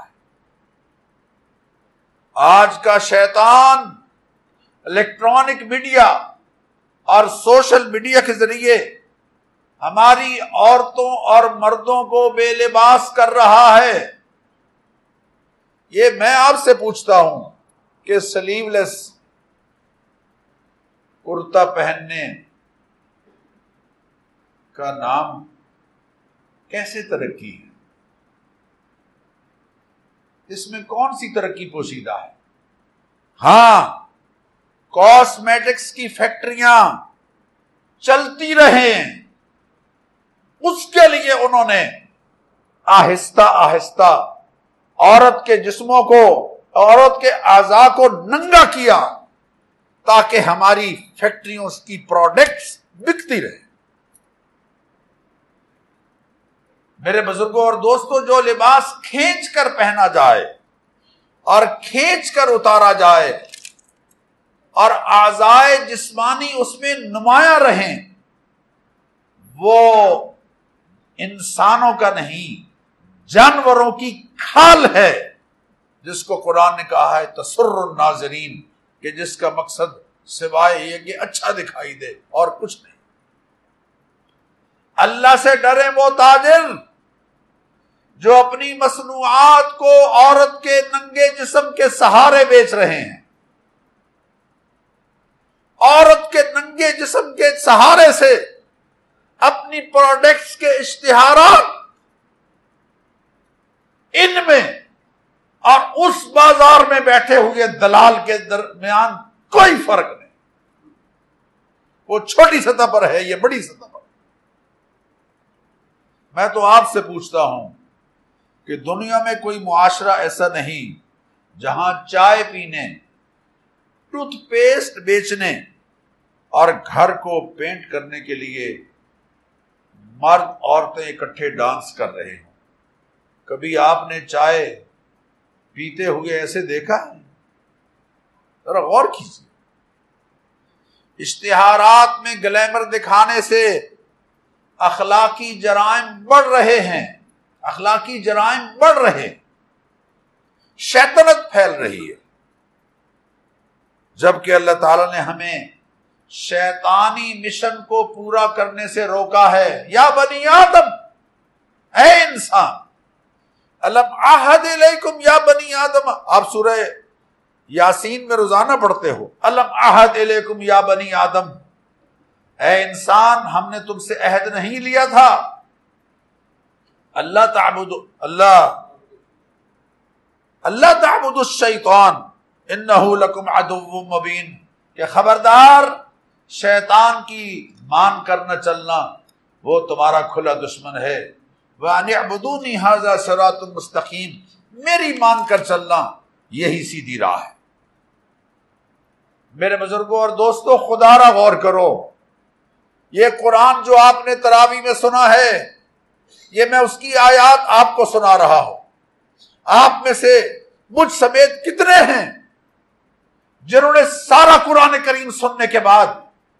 آج کا شیطان الیکٹرانک میڈیا اور سوشل میڈیا کے ذریعے ہماری عورتوں اور مردوں کو بے لباس کر رہا ہے۔ یہ میں آپ سے پوچھتا ہوں کہ سلیو لیس کرتا پہننے کا نام کیسے ترقی ہے؟ اس میں کون سی ترقی پوشیدہ ہے؟ ہاں، کاسمیٹکس کی فیکٹریاں چلتی رہیں، اس کے لیے انہوں نے آہستہ آہستہ عورت کے جسموں کو، عورت کے اعضاء کو ننگا کیا تاکہ ہماری فیکٹریوں کی پروڈکٹس بکتی رہے۔ میرے بزرگوں اور دوستوں، جو لباس کھینچ کر پہنا جائے اور کھینچ کر اتارا جائے اور اعضائے جسمانی اس میں نمایاں رہیں، وہ انسانوں کا نہیں، جانوروں کی کھال ہے، جس کو قرآن نے کہا ہے تسر الناظرین، کہ جس کا مقصد سوائے یہ کہ اچھا دکھائی دے اور کچھ نہیں۔ اللہ سے ڈرے وہ تاجر جو اپنی مصنوعات کو عورت کے ننگے جسم کے سہارے بیچ رہے ہیں، عورت کے ننگے جسم کے سہارے سے اپنی پروڈکٹس کے اشتہارات ان میں اور اس بازار میں بیٹھے ہوئے دلال کے درمیان کوئی فرق نہیں۔ وہ چھوٹی سطح پر ہے، یہ بڑی سطح پر۔ میں تو آپ سے پوچھتا ہوں کہ دنیا میں کوئی معاشرہ ایسا نہیں جہاں چائے پینے، ٹوتھ پیسٹ بیچنے اور گھر کو پینٹ کرنے کے لیے مرد عورتیں اکٹھے ڈانس کر رہے ہوں۔ کبھی آپ نے چائے پیتے ہوئے ایسے دیکھا ہے؟ ذرا غور کیجیے۔ اشتہارات میں گلیمر دکھانے سے اخلاقی جرائم بڑھ رہے ہیں، اخلاقی جرائم بڑھ رہے، شیطنت پھیل رہی ہے، جبکہ اللہ تعالیٰ نے ہمیں شیطانی مشن کو پورا کرنے سے روکا ہے۔ یا بنی آدم، اے انسان، الم عہد الیکم یا بنی آدم، آپ سورہ یاسین میں روزانہ پڑھتے ہو، الم عہد الیکم یا بنی آدم، اے انسان ہم نے تم سے عہد نہیں لیا تھا اللہ تعبدوا الشیطان انہ لکم عدو مبین، کہ خبردار شیطان کی مان کر نہ چلنا، وہ تمہارا کھلا دشمن ہے۔ وَأَنِ اعْبُدُونِي هَذَا صِرَاطٌ مُسْتَقِيمٌ، میری مان کر چلنا یہی سیدھی راہ ہے۔ میرے بزرگوں اور دوستوں، خدا را غور کرو، یہ قرآن جو آپ نے تراویح میں سنا ہے، یہ میں اس کی آیات آپ کو سنا رہا ہوں۔ آپ میں سے مجھ سمیت کتنے ہیں جنہوں نے سارا قرآن کریم سننے کے بعد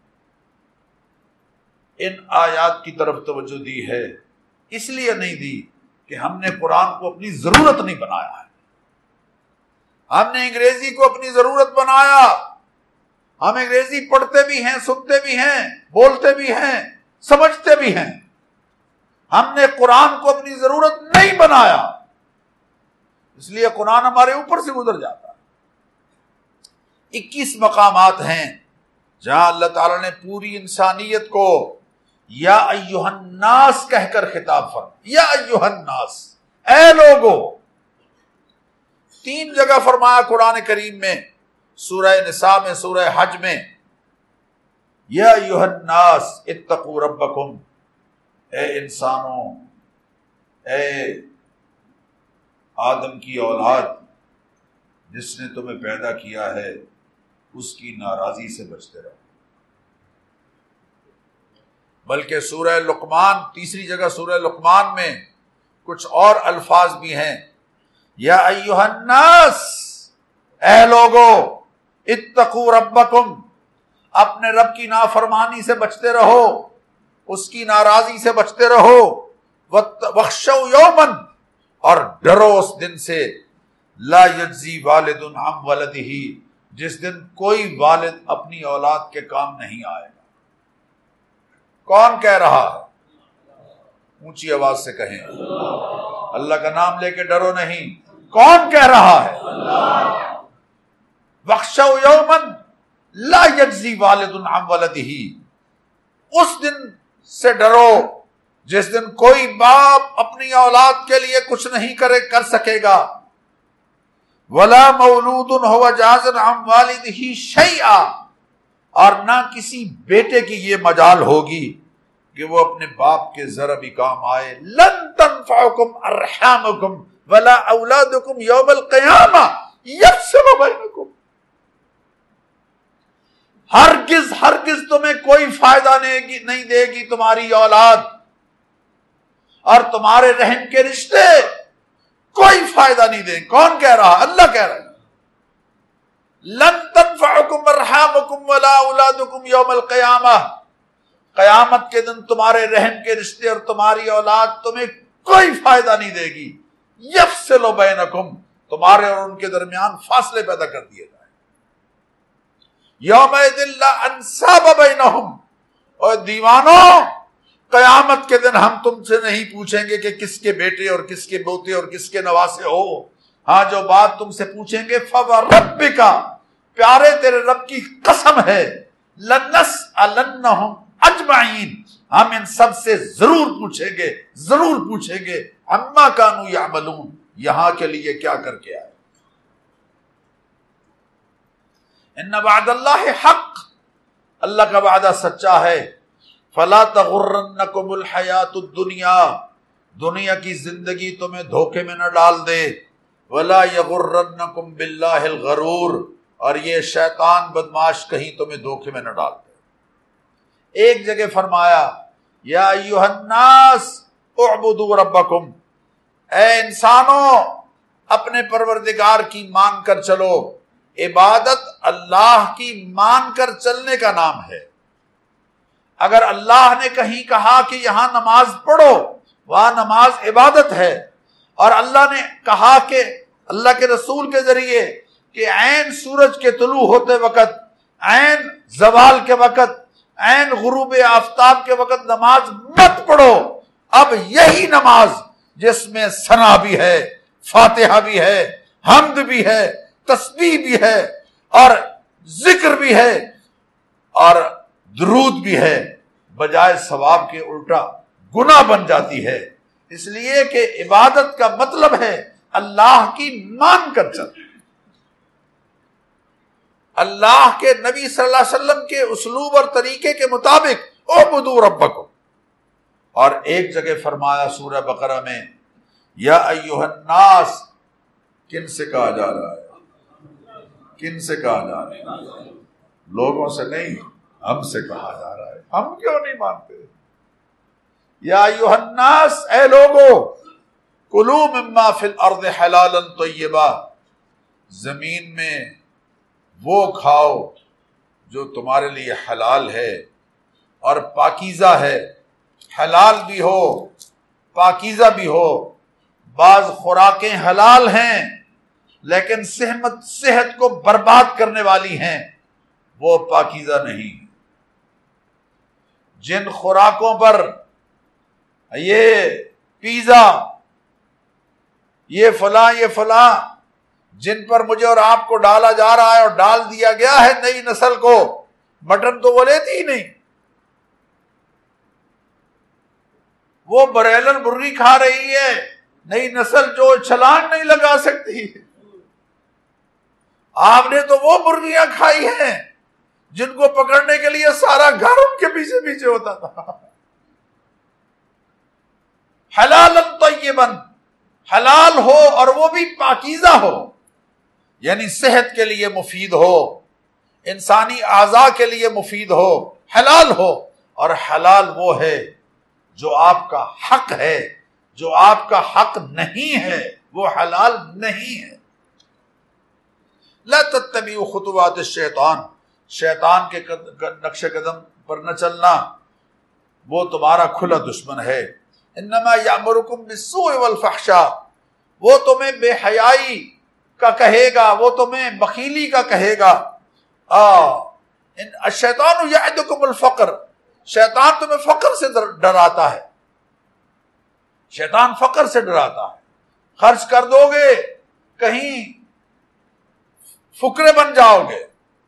ان آیات کی طرف توجہ دی ہے؟ اس لیے نہیں دی کہ ہم نے قرآن کو اپنی ضرورت نہیں بنایا ہے، ہم نے انگریزی کو اپنی ضرورت بنایا، ہم انگریزی پڑھتے بھی ہیں، سنتے بھی ہیں، بولتے بھی ہیں، سمجھتے بھی ہیں، ہم نے قرآن کو اپنی ضرورت نہیں بنایا، اس لیے قرآن ہمارے اوپر سے گزر جاتا ہے۔ 21 مقامات ہیں جہاں اللہ تعالیٰ نے پوری انسانیت کو یا ایھا الناس کہہ کر خطاب فرمایا، یا ایھا الناس، اے لوگو۔ 3 جگہ فرمایا قرآن کریم میں، سورہ نساء میں، سورہ حج میں، یا ایھا الناس اتقوا ربکم، اے انسانوں، اے آدم کی اولاد، جس نے تمہیں پیدا کیا ہے اس کی ناراضی سے بچتے رہو۔ بلکہ سورہ لقمان، تیسری جگہ سورہ لقمان میں کچھ اور الفاظ بھی ہیں، یا ایھا الناس، اے لوگو، اتقوا ربکم، اپنے رب کی نافرمانی سے بچتے رہو، اس کی ناراضی سے بچتے رہو، واخشوا یوما، اور ڈرو اس دن سے، لا یجزی والد عن ولدہ، جس دن کوئی والد اپنی اولاد کے کام نہیں آئے گا۔ کون کہہ رہا ہے؟ اونچی آواز سے کہیں، اللہ کا نام لے کے ڈرو نہیں، کون کہہ رہا ہے؟ وَاخْشَوْا يَوْمًا لَا يَجْزِي وَالِدٌ عَنْ وَلَدِهِ، اس دن سے ڈرو جس دن کوئی باپ اپنی اولاد کے لیے کچھ نہیں کر سکے گا، وَلَا مَوْلُودٌ هُوَ جَازٍ عَنْ وَالِدِهِ شَيْئًا، اور نہ کسی بیٹے کی یہ مجال ہوگی کہ وہ اپنے باپ کے ذرا بھی کام آئے۔ لَن تَنْفَعُكُمْ أَرْحَامُكُمْ وَلَا أَوْلَادُكُمْ يَوْمَ الْقِيَامَةِ يَفْصِلُ بَيْنَكُمْ، ہرگز تمہیں کوئی فائدہ نہیں دے گی تمہاری اولاد اور تمہارے رحم کے رشتے، کوئی فائدہ نہیں دیں۔ کون کہہ رہا؟ اللہ کہہ رہا ہے۔ لن تنفعکم ارحامکم ولا اولادکم یوم القیامہ، قیامت کے دن تمہارے رحم کے رشتے اور تمہاری اولاد تمہیں کوئی فائدہ نہیں دے گی۔ یفصل بینکم، تمہارے اور ان کے درمیان فاصلے پیدا کر دیے جائیں۔ یومئذ لا انساب بینہم، اور دیوانوں قیامت کے دن ہم تم سے نہیں پوچھیں گے کہ کس کے بیٹے اور کس کے پوتے اور کس کے نواسے ہو، ہاں جو بات تم سے پوچھیں گے فوربک، پیارے تیرے رب کی قسم ہے، لنسألنہم اجمعین، ہم ان سب سے ضرور پوچھیں گے عما کانوا یعملون، یہاں کے لیے کیا کر کے آئے۔ ان وعد اللہ حق، اللہ کا وعدہ سچا ہے۔ فلا تغرنکم الحیات الدنیا، دنیا کی زندگی تمہیں دھوکے میں نہ ڈال دے۔ ولا یغرنکم باللہ الغرور، اور یہ شیطان بدماش کہیں تمہیں دھوکے میں نہ ڈال دے۔ ایک جگہ فرمایا یا ایھا الناس اعبدوا ربکم، اے انسانوں اپنے پروردگار کی مان کر چلو۔ عبادت اللہ کی مان کر چلنے کا نام ہے۔ اگر اللہ نے کہیں کہا کہ یہاں نماز پڑھو، وہاں نماز عبادت ہے، اور اللہ نے کہا کہ اللہ کے رسول کے ذریعے کہ عین سورج کے طلوع ہوتے وقت، عین زوال کے وقت، عین غروب آفتاب کے وقت نماز مت پڑھو، اب یہی نماز جس میں ثنا بھی ہے، فاتحہ بھی ہے، حمد بھی ہے، تسبیح بھی ہے، اور ذکر بھی ہے، اور درود بھی ہے، بجائے ثواب کے الٹا گناہ بن جاتی ہے۔ اس لیے کہ عبادت کا مطلب ہے اللہ کی مان کر چل، اللہ کے نبی صلی اللہ علیہ وسلم کے اسلوب اور طریقے کے مطابق اعبدوا ربکم۔ اور ایک جگہ فرمایا سورہ بقرہ میں یا ایھا الناس، کن سے کہا جا رہا ہے؟ کن سے کہا جا رہا ہے؟ لوگوں سے نہیں، ہم سے کہا جا رہا ہے۔ ہم کیوں نہیں مانتے؟ یا ایھا الناس، اے لوگو، کلوا مما فی الارض حلالا طیبا، زمین میں وہ کھاؤ جو تمہارے لیے حلال ہے اور پاکیزہ ہے۔ حلال بھی ہو، پاکیزہ بھی ہو۔ بعض خوراکیں حلال ہیں لیکن صحت کو برباد کرنے والی ہیں، وہ پاکیزہ نہیں۔ جن خوراکوں پر یہ پیزا، یہ فلاں جن پر مجھے اور آپ کو ڈالا جا رہا ہے اور ڈال دیا گیا ہے نئی نسل کو، مٹن تو وہ لیتی ہی نہیں، وہ بریلر مرغی کھا رہی ہے نئی نسل جو چھلانگ نہیں لگا سکتی۔ آپ نے تو وہ مرغیاں کھائی ہیں جن کو پکڑنے کے لیے سارا گھر ان کے پیچھے پیچھے ہوتا تھا۔ حلالا طیبا، حلال ہو اور وہ بھی پاکیزہ ہو، یعنی صحت کے لیے مفید ہو، انسانی اعضاء کے لیے مفید ہو، حلال ہو۔ اور حلال وہ ہے جو آپ کا حق ہے، جو آپ کا حق نہیں ہے وہ حلال نہیں ہے۔ لا تتبعوا خطوات الشیطان، شیطان کے نقش قدم پر نہ چلنا، وہ تمہارا کھلا دشمن ہے۔ انما یامرکم بالسوء والفحشاء، وہ تمہیں بے حیائی کا کہے گا، وہ تمہیں بخیلی کا کہے گا۔ الشیطان یعدکم الفقر، شیطان تمہیں فقر سے ڈراتا ہے، شیطان فقر سے ڈراتا ہے۔ خرچ کر دو گے کہیں فقرے بن جاؤ گے.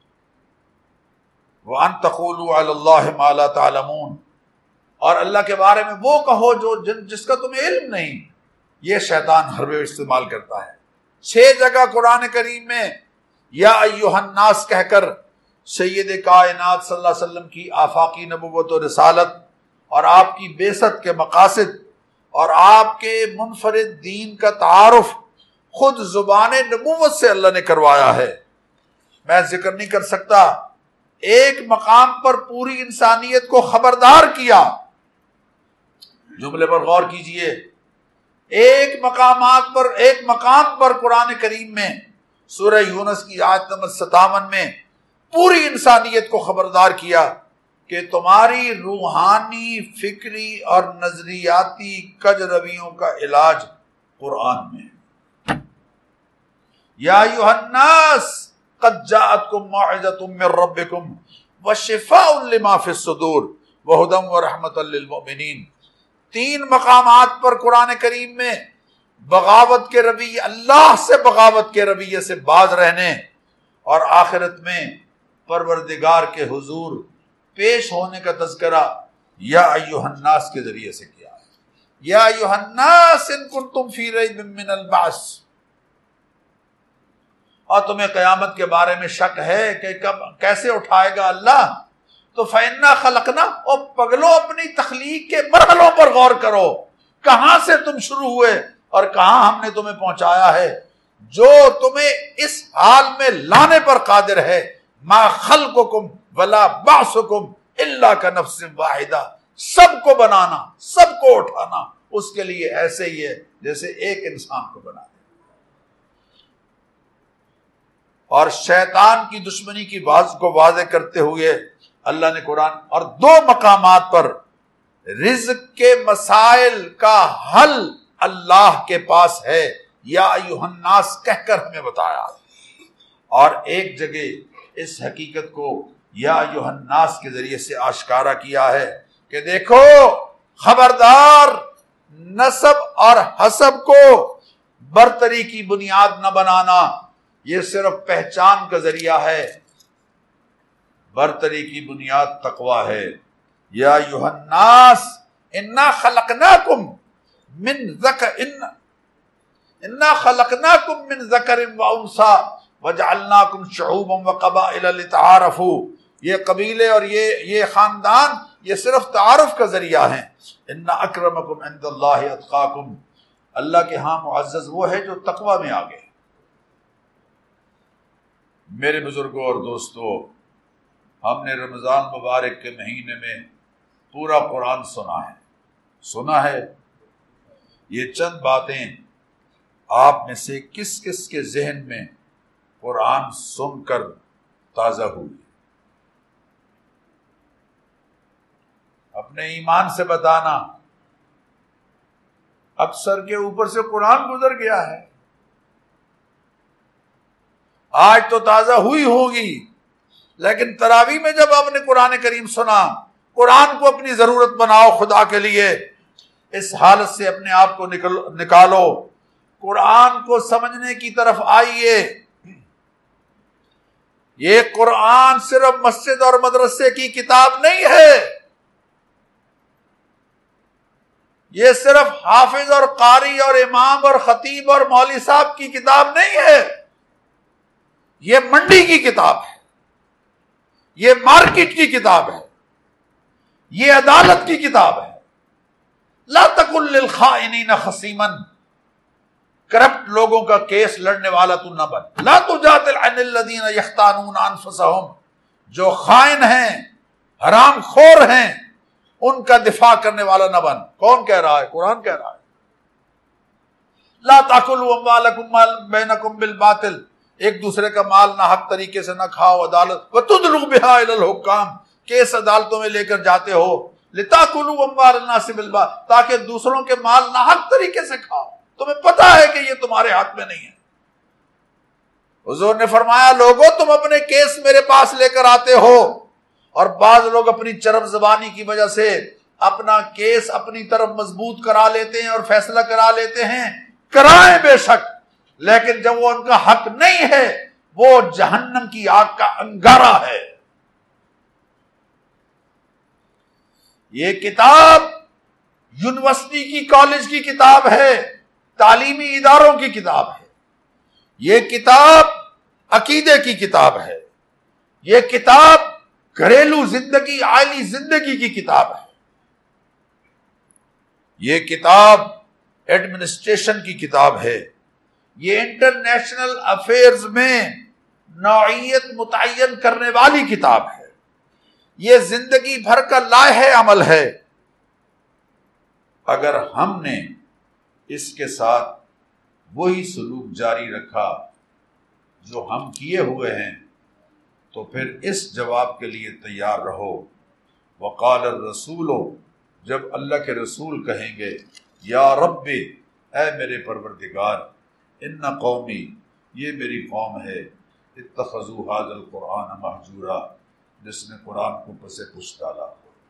وَأَن تَقُولُوا عَلَى اللَّهِ مَا لَا تَعْلَمُونَ، اور اللہ کے بارے میں وہ کہو جس کا تمہیں علم نہیں. یہ شیطان ہر وقت استعمال کرتا ہے. 6 جگہ قرآن کریم میں یا ایھا الناس کہہ کر سید کائنات صلی اللہ علیہ وسلم کی آفاقی نبوت و رسالت اور آپ کی بعثت کے مقاصد اور آپ کے منفرد دین کا تعارف خود زبان نبوت سے اللہ نے کروایا ہے. میں ذکر نہیں کر سکتا. ایک مقام پر پوری انسانیت کو خبردار کیا. جملے پر غور کیجئے. ایک مقام پر قرآن کریم میں سورہ یونس کی آیت نمبر 57 میں پوری انسانیت کو خبردار کیا کہ تمہاری روحانی، فکری اور نظریاتی کج رویوں کا علاج قرآن میں ہے. یا ایھا الناس قد جاءتکم موعظۃ من ربکم وشفاء لما فی الصدور وہدی ورحمۃ للمؤمنین. 3 مقامات پر قرآن کریم میں بغاوت کے رویے، اللہ سے بغاوت کے رویے سے باز رہنے اور آخرت میں پروردگار کے حضور پیش ہونے کا تذکرہ یا ایھا الناس کے ذریعے سے کیا ہے. یا ایھا الناس ان کنتم فی ریب من البعث، اور تمہیں قیامت کے بارے میں شک ہے کہ کب کیسے اٹھائے گا اللہ، تو فَإِنَّا خَلَقْنَا، اور پگلو اپنی تخلیق کے مرحلوں پر غور کرو. کہاں سے تم شروع ہوئے اور کہاں ہم نے تمہیں پہنچایا ہے. جو تمہیں اس حال میں لانے پر قادر ہے. ما خلقکم ولا بعثکم الا کنفس واحدہ، سب کو بنانا، سب کو اٹھانا اس کے لیے ایسے ہی ہے جیسے ایک انسان کو بنا دے. اور شیطان کی دشمنی کی بات کو واضح کرتے ہوئے اللہ نے قرآن اور 2 مقامات پر رزق کے مسائل کا حل اللہ کے پاس ہے یا ایھا الناس کہہ کر ہمیں بتایا. اور ایک جگہ اس حقیقت کو یا ایھا الناس کے ذریعے سے آشکارا کیا ہے کہ دیکھو خبردار، نسب اور حسب کو برتری کی بنیاد نہ بنانا. یہ صرف پہچان کا ذریعہ ہے. برتری کی بنیاد تقویٰ ہے. یا ایھا الناس انا خلقناکم من ذکر و انثی وجعلناکم شعوبا وقبائل لتعارفوا. یہ قبیلے اور یہ خاندان یہ صرف تعارف کا ذریعہ ہیں. ان اکرمکم عند اللہ اتقاکم، اللہ کے ہاں معزز وہ ہے جو تقویٰ میں آگے. میرے بزرگوں اور دوستو، ہم نے رمضان مبارک کے مہینے میں پورا قرآن سنا ہے. یہ چند باتیں آپ میں سے کس کس کے ذہن میں قرآن سن کر تازہ ہوئی؟ اپنے ایمان سے بتانا. اکثر کے اوپر سے قرآن گزر گیا ہے. آج تو تازہ ہوئی ہوگی، لیکن تراویح میں جب آپ نے قرآن کریم سنا، قرآن کو اپنی ضرورت بناؤ خدا کے لیے. اس حالت سے اپنے آپ کو نکالو، قرآن کو سمجھنے کی طرف آئیے. یہ قرآن صرف مسجد اور مدرسے کی کتاب نہیں ہے. یہ صرف حافظ اور قاری اور امام اور خطیب اور مولوی صاحب کی کتاب نہیں ہے. یہ منڈی کی کتاب ہے، یہ مارکیٹ کی کتاب ہے، یہ عدالت کی کتاب ہے. لا تکن للخائنین خصیما، کرپٹ لوگوں کا کیس لڑنے والا تو نہ بن. لا تجادل عن الذین یختانون انفسهم، جو خائن ہیں، حرام خور ہیں، ان کا دفاع کرنے والا نہ بن. کون کہہ رہا ہے؟ قرآن کہہ رہا ہے. لا تاکلوا اموالکم بینکم بالباطل، ایک دوسرے کا مال نہ حق طریقے سے نہ کھاؤ. عدالت وتدلوا بها الى الحکام، کیس عدالتوں میں لے کر جاتے ہو. لتاکلوا اموال الناس بالباطل، تاکہ دوسروں کے مال نہ حق طریقے سے کھاؤ. تمہیں پتہ ہے کہ یہ تمہارے حق میں نہیں ہے. حضور نے فرمایا لوگوں تم اپنے کیس میرے پاس لے کر آتے ہو، اور بعض لوگ اپنی چرب زبانی کی وجہ سے اپنا کیس اپنی طرف مضبوط کرا لیتے ہیں اور فیصلہ کرا لیتے ہیں. کرائیں بے شک، لیکن جب وہ ان کا حق نہیں ہے وہ جہنم کی آگ کا انگارہ ہے۔ یہ کتاب یونیورسٹی کی، کالج کی کتاب ہے، تعلیمی اداروں کی کتاب ہے، یہ کتاب عقیدے کی کتاب ہے، یہ کتاب گھریلو زندگی، عائلی زندگی کی کتاب ہے، یہ کتاب ایڈمنسٹریشن کی کتاب ہے، یہ انٹرنیشنل افیئرز میں نوعیت متعین کرنے والی کتاب ہے، یہ زندگی بھر کا لائحہ عمل ہے۔ اگر ہم نے اس کے ساتھ وہی سلوک جاری رکھا جو ہم کیے ہوئے ہیں تو پھر اس جواب کے لیے تیار رہو، وقال الرسول، جب اللہ کے رسول کہیں گے یا رب، اے میرے پروردگار، ان قومی، یہ میری قوم ہے، اتخذوا ھذا القرآن مہجورا، جس نے قرآن کو پس پش ڈالا۔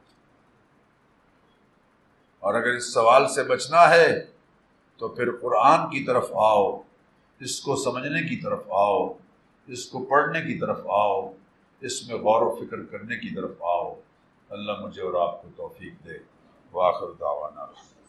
اور اگر اس سوال سے بچنا ہے تو پھر قرآن کی طرف آؤ، اس کو سمجھنے کی طرف آؤ، اس کو پڑھنے کی طرف آؤ، اس میں غور و فکر کرنے کی طرف آؤ۔ اللہ مجھے اور آپ کو توفیق دے۔ وآخر دعوانا